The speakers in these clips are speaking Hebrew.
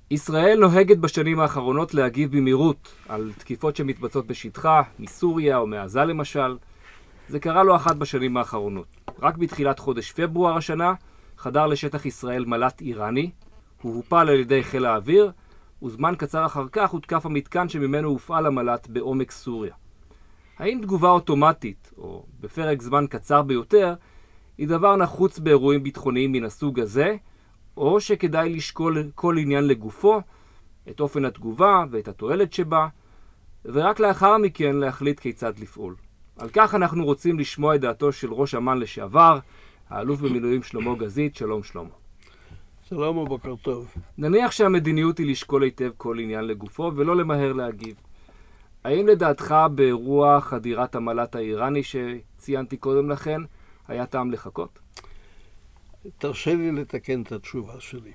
ישראל נוהגת בשנים האחרונות להגיב במהירות על תקיפות שמתבצעות בשטחה, מסוריה או מעזה למשל. זה קרה לא אחת בשנים האחרונות. רק בתחילת חודש פברואר השנה חדר לשטח ישראל מל"ט איראני, הוא הופל על ידי חיל האוויר, וזמן קצר אחר כך הותקף המתקן שממנו הופעל המל"ט בעומק סוריה. האם תגובה אוטומטית, או בפרק זמן קצר ביותר, היא דבר נחוץ באירועים ביטחוניים מן הסוג הזה, או שכדאי לשקול כל עניין לגופו, את אופן התגובה ואת התועלת שבה, ורק לאחר מכן להחליט כיצד לפעול. על כך אנחנו רוצים לשמוע את דעתו של ראש אמ"ן לשעבר, האלוף במילואים שלמה גזית. שלום שלמה. שלום ובוקר טוב. נניח שהמדיניות היא לשקול היטב כל עניין לגופו ולא למהר להגיב. האם לדעתך באירוע חדירת המל"ט האיראני שציינתי קודם לכן, היה טעם לחכות? תרשה לי לתקן את התשובה שלי.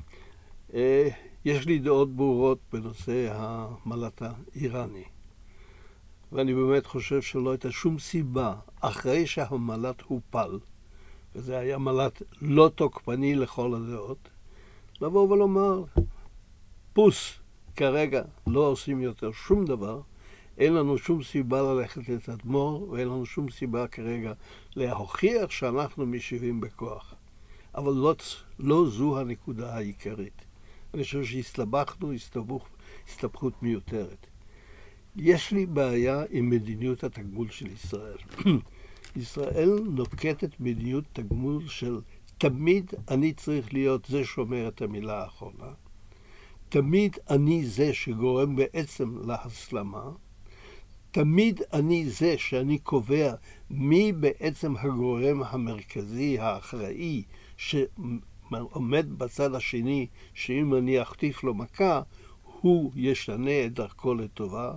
יש לי דעות ברורות בנושא המל"ט האיראני. ואני באמת חושב שלא הייתה שום סיבה, אחרי שהמל"ט הופל, וזה היה מל"ט לא תוקפני לכל הדעות, לבוא ולומר, פוס, כרגע לא עושים יותר שום דבר, אין לנו שום סיבה ללכת לתדמור, ואין לנו שום סיבה כרגע להוכיח שאנחנו משיבים בכוח. אבל לא זו הנקודה העיקרית. אני חושב שהסתבכנו הסתבכות מיותרת. יש לי בעיה עם מדיניות התגמול של ישראל. ישראל נוקטת מדיניות תגמול של תמיד אני צריך להיות זה שאומר את המילה האחרונה, תמיד אני זה שגורם בעצם להסלמה, תמיד אני זה שאני קובע מי בעצם הגורם המרכזי, האחראי, שעומד בצד השני, שאם אני אחטיף לו מכה, הוא ישנה את דרכו לטובה,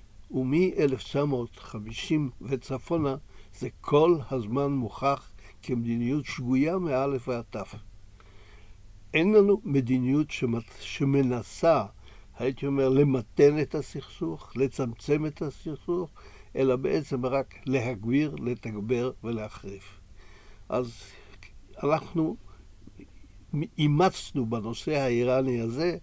ומ-1950 וצפונה זה כל הזמן מוכח כמדיניות שגויה מאלף ועד תף. אין לנו מדיניות שמנסה, הייתי אומר, למתן את הסכסוך, לצמצם את הסכסוך, אלא בעצם רק להגביר, לתגבר ולהחריף. אז אנחנו אימצנו בנושא האיראני הזה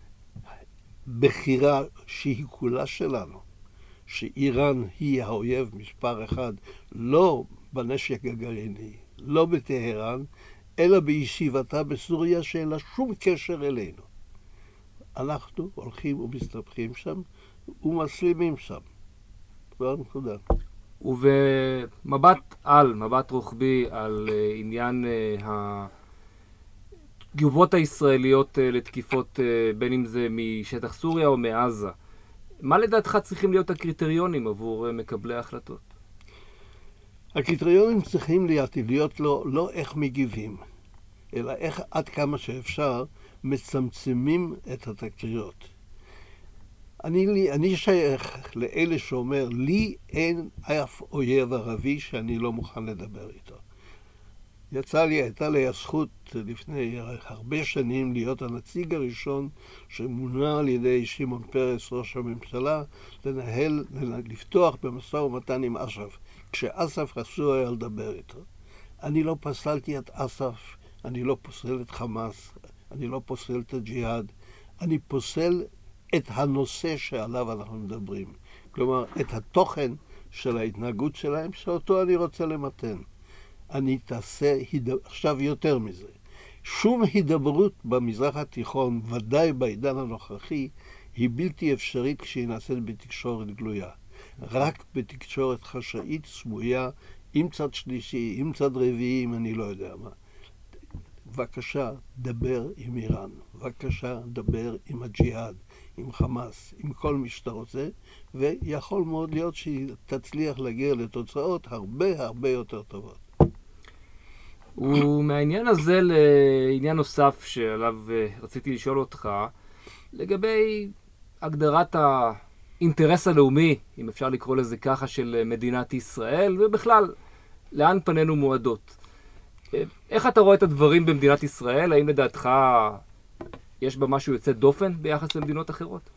בחירה שהיא כולה שלנו, שאיראן היא האויב מספר אחד, לא בנשק הגרעיני, לא בטהרן, אלא בישיבתה בסוריה שאין לה שום קשר אלינו. אנחנו הולכים ומסתבכים שם ומסלימים שם. זו הנקודה. ובמבט על, מבט רוחבי על עניין התגובות הישראליות לתקיפות, בין אם זה משטח סוריה או מעזה, מה לדעתך צריכים להיות הקריטריונים עבור מקבלי ההחלטות? הקריטריונים צריכים להיות לא איך מגיבים, אלא איך עד כמה שאפשר מצמצמים את התקריות. אני שייך לאלה שאומר, לי אין אף אויב ערבי שאני לא מוכן לדבר איתו. הייתה לי הזכות לפני הרבה שנים להיות הנציג הראשון שמונה על ידי שמעון פרס, ראש הממשלה, לפתוח במשא ומתן עם אס"ף, כשאס"ף אסור היה לדבר איתו. אני לא פסלתי את אס"ף, אני לא פוסל את חמאס, אני לא פוסל את הג'יהאד, אני פוסל את הנושא שעליו אנחנו מדברים. כלומר, את התוכן של ההתנהגות שלהם, שאותו אני רוצה למתן. אני תעשה עכשיו יותר מזה. שום הידברות במזרח התיכון, ודאי בעידן הנוכחי, היא בלתי אפשרית כשהיא נעשית בתקשורת גלויה. רק בתקשורת חשאית, סמויה, עם צד שלישי, עם צד רביעי, אם אני לא יודע מה. בבקשה, דבר עם איראן. בבקשה, דבר עם הג'יהאד, עם חמאס, עם כל מי שאתה רוצה, ויכול מאוד להיות שהיא תצליח להגיע לתוצאות הרבה הרבה יותר טובות. ומהעניין הזה לעניין נוסף שעליו רציתי לשאול אותך, לגבי הגדרת האינטרס הלאומי, אם אפשר לקרוא לזה ככה, של מדינת ישראל, ובכלל, לאן פנינו מועדות. איך אתה רואה את הדברים במדינת ישראל? האם לדעתך יש בה משהו יוצא דופן ביחס למדינות אחרות?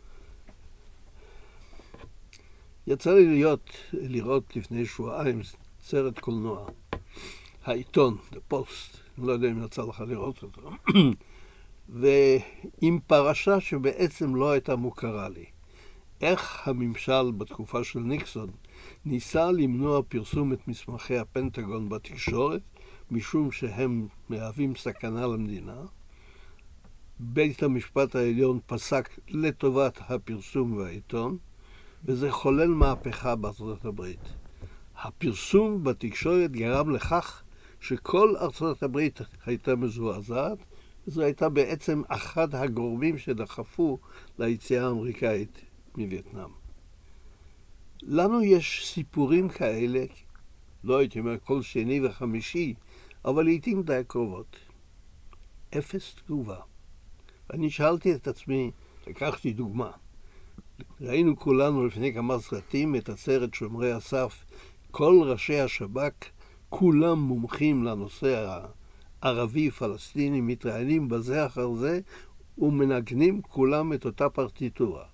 יצא לי לראות לפני שבועיים סרט קולנוע. העיתון, The Post, אני לא יודע אם יצא לך לראות אותו. ועם פרשה שבעצם לא הייתה מוכרה לי. איך הממשל בתקופה של ניקסון ניסה למנוע פרסום את מסמכי הפנטגון בתקשורת, משום שהם מהווים סכנה למדינה. בית המשפט העליון פסק לטובת הפרסום והעיתון, וזה חולל מהפכה בארצות הברית. הפרסום בתקשורת גרם לכך שכל ארצות הברית הייתה מזועזעת, וזו הייתה בעצם אחד הגורמים שדחפו ליציאה האמריקאית מווייטנאם. לנו יש סיפורים כאלה, לא הייתי אומר כל שני וחמישי, אבל לעתים די קרובות. אפס תגובה. אני שאלתי את עצמי, לקחתי דוגמה. ראינו כולנו לפני כמה סרטים את הסרט שומרי הסף. כל ראשי השב"כ, כולם מומחים לנושא הערבי-פלסטיני, מתראיינים בזה אחר זה, ומנגנים כולם את אותה פרטיטורה.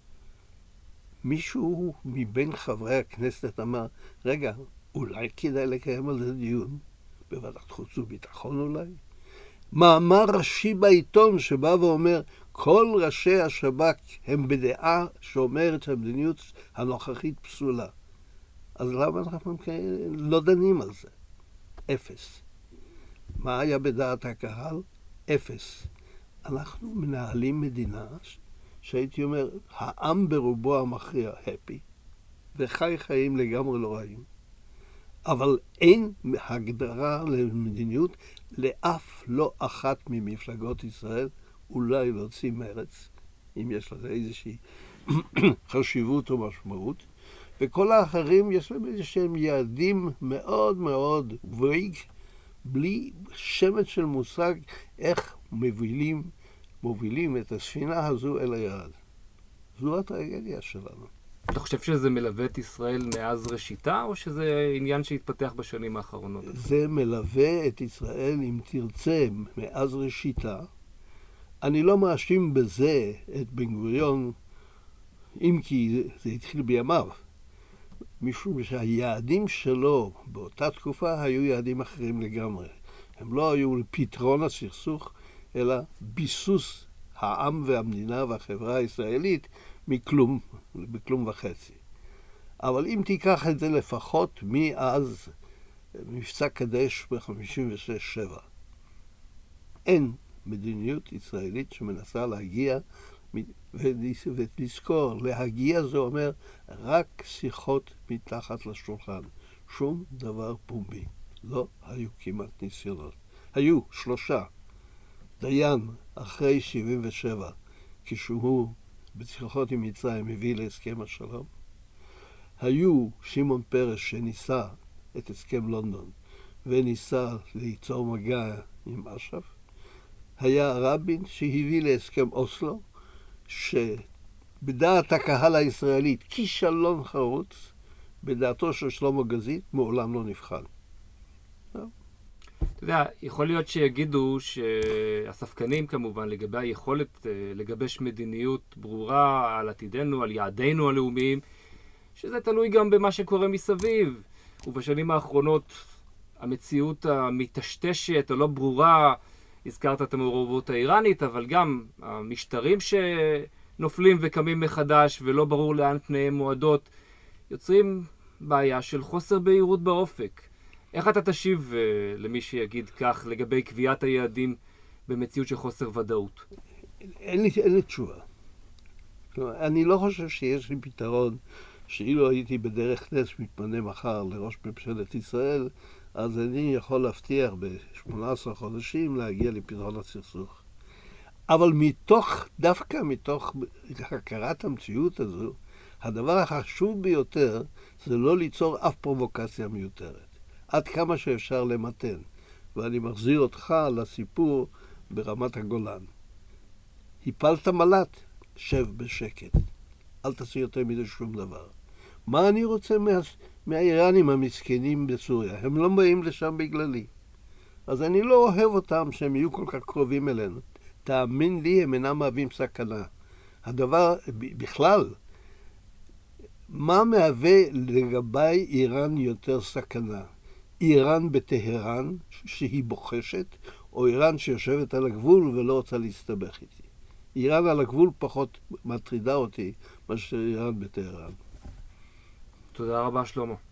מישהו מבין חברי הכנסת אמר, רגע, אולי כדאי לקיים על זה דיון? בוועדת חוץ וביטחון אולי? מאמר ראשי בעיתון שבא ואומר, כל ראשי השב"כ הם בדעה שאומרת שהמדיניות הנוכחית פסולה. אז למה אנחנו לא דנים על זה? אפס. מה היה בדעת הקהל? אפס. אנחנו מנהלים מדינה שהייתי אומר, העם ברובו המכריע הפי, וחי חיים לגמרי לא רעים. אבל אין הגדרה למדיניות לאף לא אחת ממפלגות ישראל, אולי להוציא מרץ, אם יש לזה איזושהי חשיבות או משמעות, וכל האחרים יש להם איזשהם יעדים מאוד מאוד וייג, בלי שמץ של מושג איך מובילים את הספינה הזו אל היעד. זו הטרגדיה שלנו. אתה חושב שזה מלווה את ישראל מאז ראשיתה, או שזה עניין שהתפתח בשנים האחרונות? זה מלווה את ישראל, אם תרצה, מאז ראשיתה. אני לא מאשים בזה את בן גוריון, אם כי זה התחיל בימיו. משום שהיעדים שלו באותה תקופה היו יעדים אחרים לגמרי. הם לא היו לפתרון הסכסוך, אלא ביסוס העם והמדינה והחברה הישראלית בכלום וחצי. אבל אם תיקח את זה לפחות מאז מבצע קדש ב-56-7, אין מדיניות ישראלית שמנסה להגיע, ולזכור, להגיע זה אומר רק שיחות מתחת לשולחן, שום דבר פומבי. לא היו כמעט ניסיונות. היו 3. דיין אחרי 77, כשהוא בשיחות עם מצרים הביא להסכם השלום. היו שמעון פרס שניסה את הסכם לונדון וניסה ליצור מגע עם אש"ף. היה רבין שהביא להסכם אוסלו, שבדעת הקהל הישראלית כישלון חרוץ, בדעתו של שלמה גזית מעולם לא נבחן. אתה יודע, יכול להיות שיגידו שהספקנים כמובן לגבי היכולת לגבש מדיניות ברורה על עתידנו, על יעדינו הלאומיים, שזה תלוי גם במה שקורה מסביב. ובשנים האחרונות המציאות המטשטשת או לא ברורה, הזכרת את המעורבות האיראנית, אבל גם המשטרים שנופלים וקמים מחדש ולא ברור לאן פניהם מועדות, יוצרים בעיה של חוסר בהירות באופק. איך אתה תשיב למי שיגיד כך לגבי קביעת היעדים במציאות של חוסר ודאות? אין לי תשובה. אני לא חושב שיש לי פתרון שאילו הייתי בדרך נס מתמנה מחר לראש ממשלת ישראל, אז אני יכול להבטיח ב-18 חודשים להגיע לפתרון הסכסוך. אבל דווקא מתוך הכרת המציאות הזו, הדבר החשוב ביותר זה לא ליצור אף פרובוקציה מיותרת. עד כמה שאפשר למתן. ואני מחזיר אותך לסיפור ברמת הגולן. הפלת מל"ט, שב בשקט. אל תעשי יותר מזה שום דבר. מה אני רוצה מהאיראנים המסכנים בסוריה? הם לא באים לשם בגללי. אז אני לא אוהב אותם שהם יהיו כל כך קרובים אלינו. תאמין לי, הם אינם מהווים סכנה. הדבר, בכלל, מה מהווה לגבי איראן יותר סכנה? איראן בטהרן, שהיא בוחשת, או איראן שיושבת על הגבול ולא רוצה להסתבך איתי. איראן על הגבול פחות מטרידה אותי מאשר איראן בטהרן. תודה רבה, שלמה.